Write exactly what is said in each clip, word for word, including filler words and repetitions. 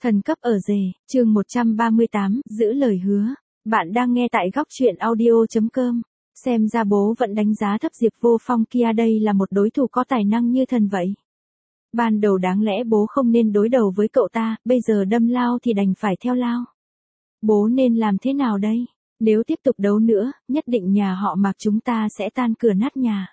Thần cấp ở rể, chương một trăm ba mươi tám, giữ lời hứa. Bạn đang nghe tại góc truyện audio.com. Xem ra bố vẫn đánh giá thấp Diệp Vô Phong kia, đây là một đối thủ có tài năng như thần vậy. Ban đầu đáng lẽ bố không nên đối đầu với cậu ta, bây giờ đâm lao thì đành phải theo lao. Bố nên làm thế nào đây? Nếu tiếp tục đấu nữa, nhất định nhà họ Mạc chúng ta sẽ tan cửa nát nhà.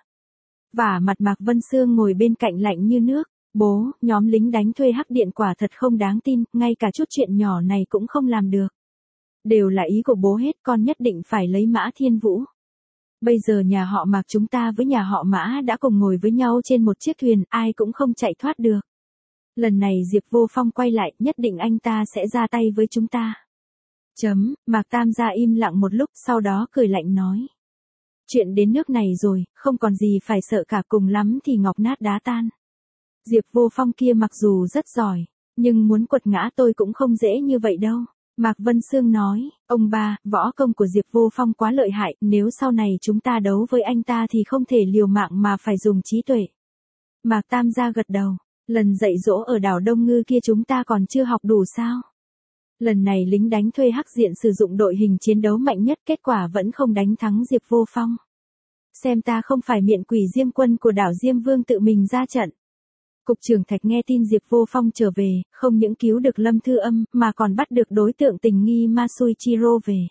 Vả mặt Mạc Vân Sương ngồi bên cạnh lạnh như nước. Bố, nhóm lính đánh thuê Hắc Điện quả thật không đáng tin, ngay cả chút chuyện nhỏ này cũng không làm được. Đều là ý của bố hết, con nhất định phải lấy Mã Thiên Vũ. Bây giờ nhà họ Mạc chúng ta với nhà họ Mã đã cùng ngồi với nhau trên một chiếc thuyền, ai cũng không chạy thoát được. Lần này Diệp Vô Phong quay lại, nhất định anh ta sẽ ra tay với chúng ta. Chấm, Mạc Tam gia im lặng một lúc, sau đó cười lạnh nói. Chuyện đến nước này rồi, không còn gì phải sợ cả, cùng lắm thì ngọc nát đá tan. Diệp Vô Phong kia mặc dù rất giỏi, nhưng muốn quật ngã tôi cũng không dễ như vậy đâu. Mạc Vân Sương nói, ông ba, võ công của Diệp Vô Phong quá lợi hại, nếu sau này chúng ta đấu với anh ta thì không thể liều mạng mà phải dùng trí tuệ. Mạc Tam gia gật đầu, lần dạy dỗ ở đảo Đông Ngư kia chúng ta còn chưa học đủ sao? Lần này lính đánh thuê Hắc Diện sử dụng đội hình chiến đấu mạnh nhất, kết quả vẫn không đánh thắng Diệp Vô Phong. Xem ta không phải miện quỷ Diêm Quân của đảo Diêm Vương tự mình ra trận. Cục trưởng Thạch nghe tin Diệp Vô Phong trở về, không những cứu được Lâm Thư Âm, mà còn bắt được đối tượng tình nghi Masuichiro về.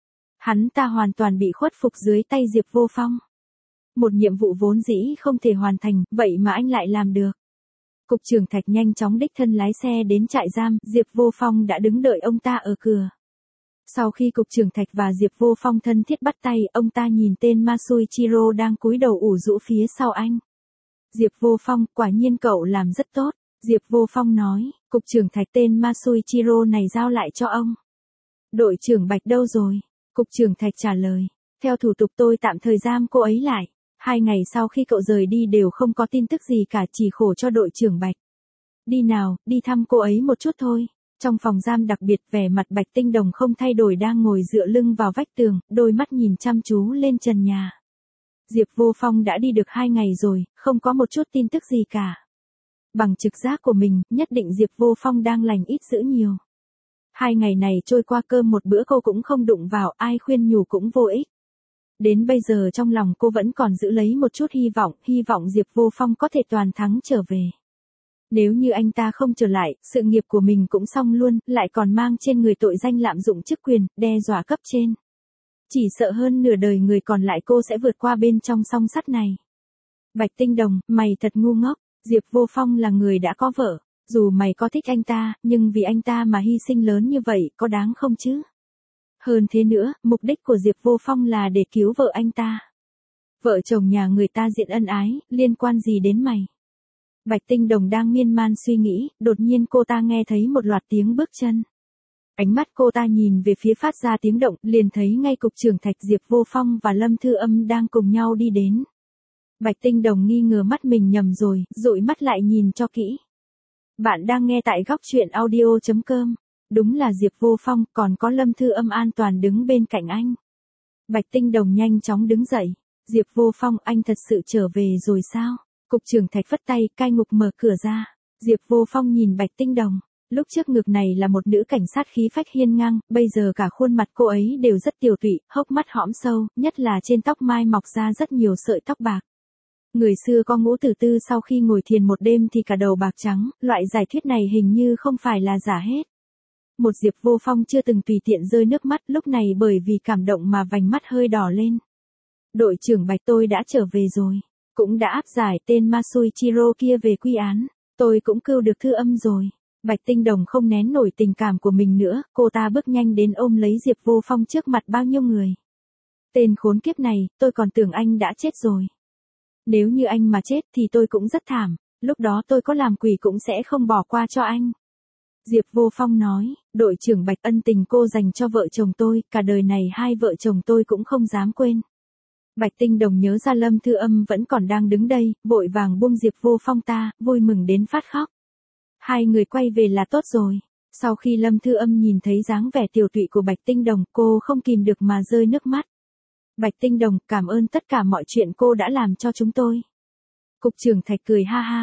Hắn ta hoàn toàn bị khuất phục dưới tay Diệp Vô Phong. Một nhiệm vụ vốn dĩ không thể hoàn thành, vậy mà anh lại làm được. Cục trưởng Thạch nhanh chóng đích thân lái xe đến trại giam, Diệp Vô Phong đã đứng đợi ông ta ở cửa. Sau khi Cục trưởng Thạch và Diệp Vô Phong thân thiết bắt tay, ông ta nhìn tên Masuichiro đang cúi đầu ủ rũ phía sau anh. Diệp Vô Phong, quả nhiên cậu làm rất tốt. Diệp Vô Phong nói, Cục trưởng Thạch tên Masuichiro này giao lại cho ông. Đội trưởng Bạch đâu rồi? Cục trưởng Thạch trả lời, theo thủ tục tôi tạm thời giam cô ấy lại. Hai ngày sau khi cậu rời đi đều không có tin tức gì cả, chỉ khổ cho đội trưởng Bạch. Đi nào, đi thăm cô ấy một chút thôi. Trong phòng giam đặc biệt, vẻ mặt Bạch Tinh Đồng không thay đổi đang ngồi dựa lưng vào vách tường, đôi mắt nhìn chăm chú lên trần nhà. Diệp Vô Phong đã đi được hai ngày rồi, không có một chút tin tức gì cả. Bằng trực giác của mình, nhất định Diệp Vô Phong đang lành ít dữ nhiều. Hai ngày này trôi qua, cơm một bữa cô cũng không đụng vào, ai khuyên nhủ cũng vô ích. Đến bây giờ trong lòng cô vẫn còn giữ lấy một chút hy vọng, hy vọng Diệp Vô Phong có thể toàn thắng trở về. Nếu như anh ta không trở lại, sự nghiệp của mình cũng xong luôn, lại còn mang trên người tội danh lạm dụng chức quyền, đe dọa cấp trên. Chỉ sợ hơn nửa đời người còn lại cô sẽ vượt qua bên trong song sắt này. Bạch Tinh Đồng, mày thật ngu ngốc, Diệp Vô Phong là người đã có vợ, dù mày có thích anh ta, nhưng vì anh ta mà hy sinh lớn như vậy, có đáng không chứ? Hơn thế nữa, mục đích của Diệp Vô Phong là để cứu vợ anh ta. Vợ chồng nhà người ta diện ân ái, liên quan gì đến mày? Bạch Tinh Đồng đang miên man suy nghĩ, đột nhiên cô ta nghe thấy một loạt tiếng bước chân. Ánh mắt cô ta nhìn về phía phát ra tiếng động, liền thấy ngay Cục trưởng Thạch, Diệp Vô Phong và Lâm Thư Âm đang cùng nhau đi đến. Bạch Tinh Đồng nghi ngờ mắt mình nhầm rồi, dụi mắt lại nhìn cho kỹ. Bạn đang nghe tại góc truyện audio.com. Đúng là Diệp Vô Phong, còn có Lâm Thư Âm an toàn đứng bên cạnh anh. Bạch Tinh Đồng nhanh chóng đứng dậy. Diệp Vô Phong, anh thật sự trở về rồi sao? Cục trưởng Thạch phất tay, cai ngục mở cửa ra. Diệp Vô Phong nhìn Bạch Tinh Đồng. Lúc trước ngực này là một nữ cảnh sát khí phách hiên ngang, bây giờ cả khuôn mặt cô ấy đều rất tiều tụy, hốc mắt hõm sâu, nhất là trên tóc mai mọc ra rất nhiều sợi tóc bạc. Người xưa có ngũ tử tư sau khi ngồi thiền một đêm thì cả đầu bạc trắng, loại giải thuyết này hình như không phải là giả hết. Một Diệp Vô Phong chưa từng tùy tiện rơi nước mắt, lúc này bởi vì cảm động mà vành mắt hơi đỏ lên. Đội trưởng Bạch, tôi đã trở về rồi, cũng đã áp giải tên Masuichiro kia về quy án, tôi cũng cứu được Thư Âm rồi. Bạch Tinh Đồng không nén nổi tình cảm của mình nữa, cô ta bước nhanh đến ôm lấy Diệp Vô Phong trước mặt bao nhiêu người. Tên khốn kiếp này, tôi còn tưởng anh đã chết rồi. Nếu như anh mà chết thì tôi cũng rất thảm, lúc đó tôi có làm quỷ cũng sẽ không bỏ qua cho anh. Diệp Vô Phong nói, đội trưởng Bạch, ân tình cô dành cho vợ chồng tôi, cả đời này hai vợ chồng tôi cũng không dám quên. Bạch Tinh Đồng nhớ ra Lâm Thư Âm vẫn còn đang đứng đây, vội vàng buông Diệp Vô Phong ta, vui mừng đến phát khóc. Hai người quay về là tốt rồi. Sau khi Lâm Thư Âm nhìn thấy dáng vẻ tiều tụy của Bạch Tinh Đồng, cô không kìm được mà rơi nước mắt. Bạch Tinh Đồng, cảm ơn tất cả mọi chuyện cô đã làm cho chúng tôi. Cục trưởng Thạch cười ha ha.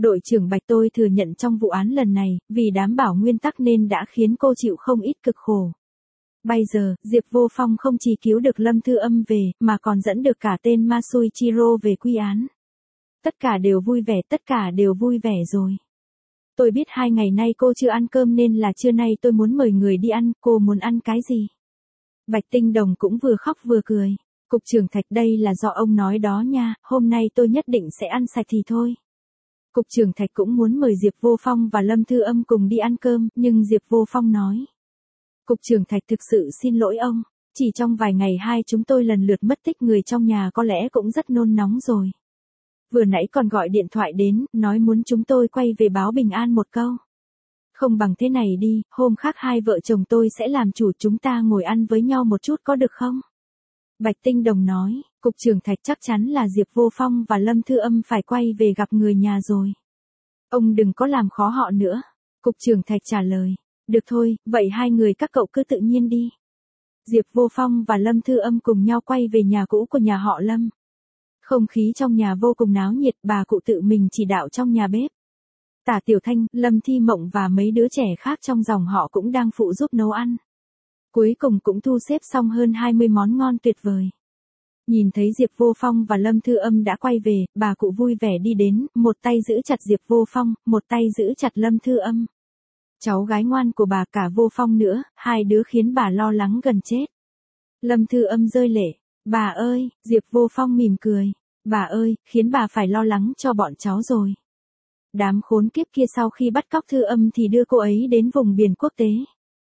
Đội trưởng Bạch tôi thừa nhận trong vụ án lần này, vì đảm bảo nguyên tắc nên đã khiến cô chịu không ít cực khổ. Bây giờ, Diệp Vô Phong không chỉ cứu được Lâm Thư Âm về, mà còn dẫn được cả tên Masuichiro về quy án. Tất cả đều vui vẻ, tất cả đều vui vẻ rồi. Tôi biết hai ngày nay cô chưa ăn cơm nên là trưa nay tôi muốn mời người đi ăn, cô muốn ăn cái gì? Bạch Tinh Đồng cũng vừa khóc vừa cười. Cục trưởng Thạch đây là do ông nói đó nha, hôm nay tôi nhất định sẽ ăn sạch thì thôi. Cục trưởng Thạch cũng muốn mời Diệp Vô Phong và Lâm Thư Âm cùng đi ăn cơm, nhưng Diệp Vô Phong nói. Cục trưởng Thạch thực sự xin lỗi ông, chỉ trong vài ngày hai chúng tôi lần lượt mất tích người trong nhà có lẽ cũng rất nôn nóng rồi. Vừa nãy còn gọi điện thoại đến, nói muốn chúng tôi quay về báo bình an một câu. Không bằng thế này đi, hôm khác hai vợ chồng tôi sẽ làm chủ chúng ta ngồi ăn với nhau một chút có được không? Bạch Tinh Đồng nói, Cục trưởng Thạch chắc chắn là Diệp Vô Phong và Lâm Thư Âm phải quay về gặp người nhà rồi. Ông đừng có làm khó họ nữa. Cục trưởng Thạch trả lời, được thôi, vậy hai người các cậu cứ tự nhiên đi. Diệp Vô Phong và Lâm Thư Âm cùng nhau quay về nhà cũ của nhà họ Lâm. Không khí trong nhà vô cùng náo nhiệt, bà cụ tự mình chỉ đạo trong nhà bếp. Tả Tiểu Thanh, Lâm Thi Mộng và mấy đứa trẻ khác trong dòng họ cũng đang phụ giúp nấu ăn. Cuối cùng cũng thu xếp xong hơn hai mươi món ngon tuyệt vời. Nhìn thấy Diệp Vô Phong và Lâm Thư Âm đã quay về, bà cụ vui vẻ đi đến, một tay giữ chặt Diệp Vô Phong, một tay giữ chặt Lâm Thư Âm. Cháu gái ngoan của bà cả Vô Phong nữa, hai đứa khiến bà lo lắng gần chết. Lâm Thư Âm rơi lệ, bà ơi, Diệp Vô Phong mỉm cười, bà ơi, khiến bà phải lo lắng cho bọn cháu rồi. Đám khốn kiếp kia sau khi bắt cóc Thư Âm thì đưa cô ấy đến vùng biển quốc tế.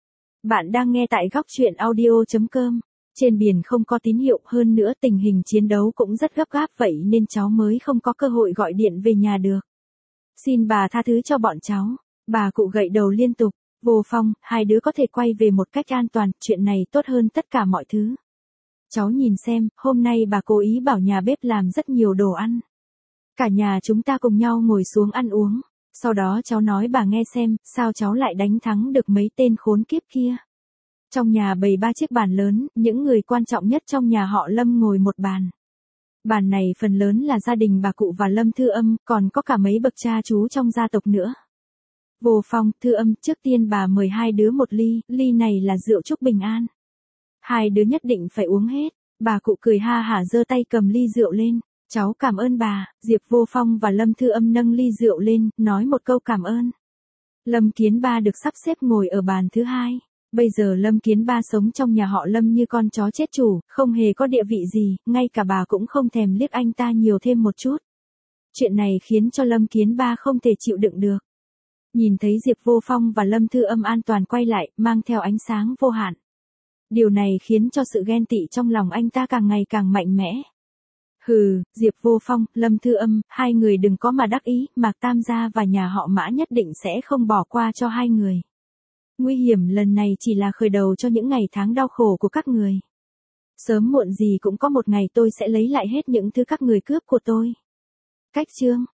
Bạn đang nghe tại góc truyện audio chấm com. Trên biển không có tín hiệu, hơn nữa tình hình chiến đấu cũng rất gấp gáp, vậy nên cháu mới không có cơ hội gọi điện về nhà được. Xin bà tha thứ cho bọn cháu. Bà cụ gậy đầu liên tục. Vô Phong, hai đứa có thể quay về một cách an toàn, chuyện này tốt hơn tất cả mọi thứ. Cháu nhìn xem, hôm nay bà cố ý bảo nhà bếp làm rất nhiều đồ ăn. Cả nhà chúng ta cùng nhau ngồi xuống ăn uống. Sau đó cháu nói bà nghe xem, sao cháu lại đánh thắng được mấy tên khốn kiếp kia. Trong nhà bày ba chiếc bàn lớn, những người quan trọng nhất trong nhà họ Lâm ngồi một bàn. Bàn này phần lớn là gia đình bà cụ và Lâm Thư Âm, còn có cả mấy bậc cha chú trong gia tộc nữa. Vô Phong, Thư Âm, trước tiên bà mời hai đứa một ly, ly này là rượu chúc bình an. Hai đứa nhất định phải uống hết. Bà cụ cười ha hả giơ tay cầm ly rượu lên. Cháu cảm ơn bà. Diệp Vô Phong và Lâm Thư Âm nâng ly rượu lên, nói một câu cảm ơn. Lâm Kiến Ba được sắp xếp ngồi ở bàn thứ hai. Bây giờ Lâm Kiến Ba sống trong nhà họ Lâm như con chó chết chủ, không hề có địa vị gì, ngay cả bà cũng không thèm liếc anh ta nhiều thêm một chút. Chuyện này khiến cho Lâm Kiến Ba không thể chịu đựng được. Nhìn thấy Diệp Vô Phong và Lâm Thư Âm an toàn quay lại, mang theo ánh sáng vô hạn. Điều này khiến cho sự ghen tị trong lòng anh ta càng ngày càng mạnh mẽ. Hừ, Diệp Vô Phong, Lâm Thư Âm, hai người đừng có mà đắc ý, Mạc Tam gia và nhà họ Mã nhất định sẽ không bỏ qua cho hai người. Nguy hiểm lần này chỉ là khởi đầu cho những ngày tháng đau khổ của các người. Sớm muộn gì cũng có một ngày tôi sẽ lấy lại hết những thứ các người cướp của tôi. Cách chương